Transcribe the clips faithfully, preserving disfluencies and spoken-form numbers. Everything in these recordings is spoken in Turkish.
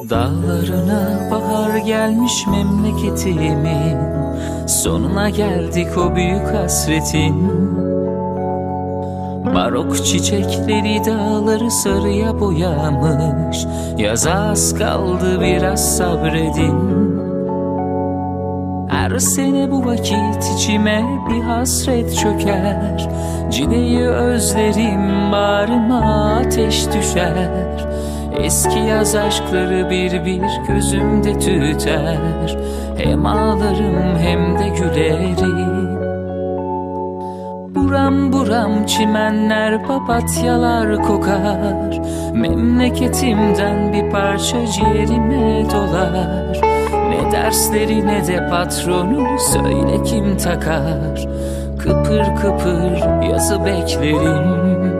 Dağlarına bahar gelmiş memleketimin, sonuna geldik o büyük hasretin. Barok çiçekleri dağları sarıya boyamış, yaza az kaldı, biraz sabredin. Her sene bu vakit içime bir hasret çöker, cideyi özlerim, bağrıma ateş düşer. Eski yaz aşkları bir bir gözümde tüter, hem ağlarım hem de gülerim. Buram buram çimenler, papatyalar kokar, memleketimden bir parça ciğerime dolar. Ne dersleri ne de patronu, söyle kim takar, kıpır kıpır yazı beklerim.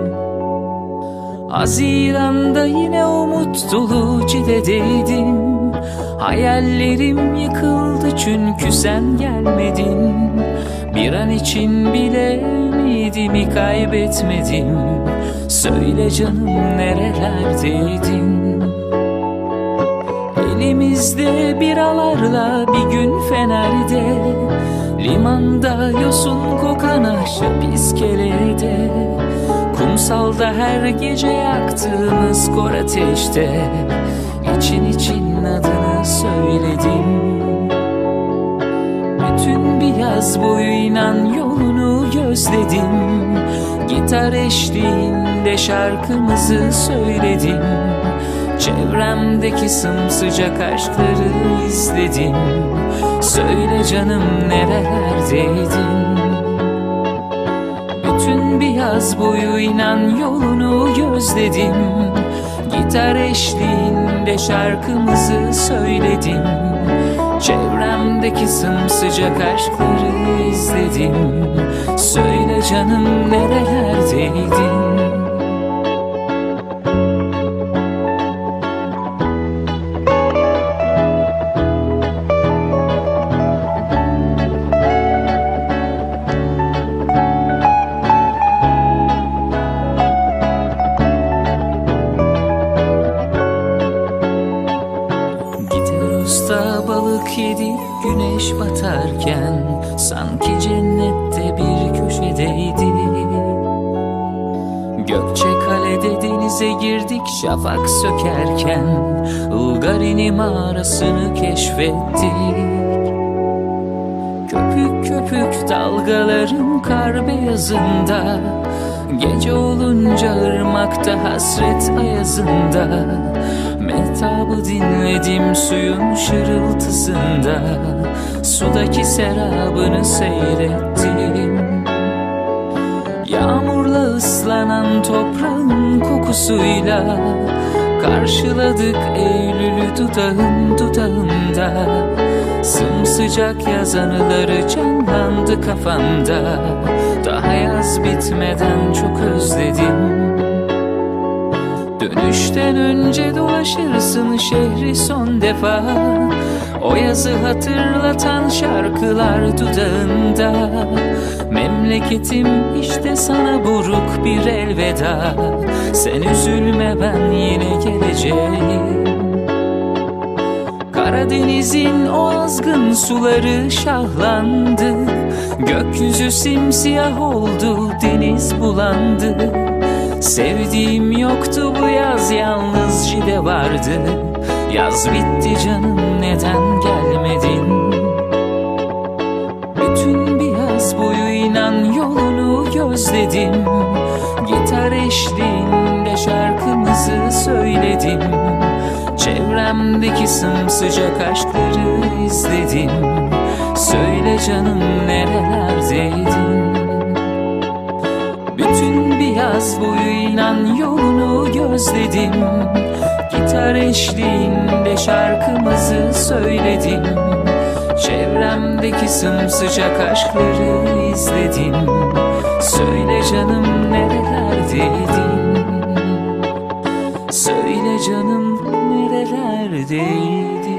Haziran'da yine umut dolu cidedeydim, hayallerim yıkıldı çünkü sen gelmedin. Bir an için bile ümidimi kaybetmedim, söyle canım nerelerdeydin? Elimizde biralarla bir gün Fener'de, limanda yosun kokan ahşap iskelede, kumsalda her gece yaktığımız kor ateşte, için için adını söyledim. Bütün bir yaz boyu inan yolunu gözledim, gitar eşliğinde şarkımızı söyledim. Çevremdeki sımsıcak aşkları izledim, söyle canım nerelerdeydin? Bütün bir yaz boyu inan yolunu gözledim, gitar eşliğinde şarkımızı söyledim. Çevremdeki sımsıcak aşkları izledim, söyle canım nerelerdeydin? Balık yedi güneş batarken, sanki cennette bir köşedeydi. Gökçekale'de denize girdik şafak sökerken, Ilgarini mağarasını keşfettik. Köpük köpük dalgaların kar beyazında, gece olunca ırmakta hasret ayazında, mehtabı dinledim suyun şırıltısında, sudaki serabını seyrettim. Yağmurla ıslanan toprağın kokusuyla, karşıladık Eylül'ü dudağın dudağında. Sımsıcak yaz anıları canlandı kafamda, daha yaz bitmeden çok özledim. Dönüşten önce dolaşırsın şehri son defa, o yazı hatırlatan şarkılar dudağında. Memleketim işte sana buruk bir elveda, sen üzülme ben yine geleceğim. Karadeniz'in o azgın suları şahlandı, gökyüzü simsiyah oldu, deniz bulandı. Sevdiğim yoktu bu yaz, yalnız cide vardı. Yaz bitti canım, neden gelmedin? Bütün bir yaz boyu inan yolunu gözledim, gitar eşliğinde şarkımızı söyledim. Çevremdeki sımsıcak aşkları izledim, söyle canım nerelerdeydin? Bütün bir yaz boyu inan yolunu gözledim, gitar eşliğinde şarkımızı söyledim. Çevremdeki sımsıcak aşkları izledim, söyle canım nerelerdeydin? Söyle canım nerelerdeydin?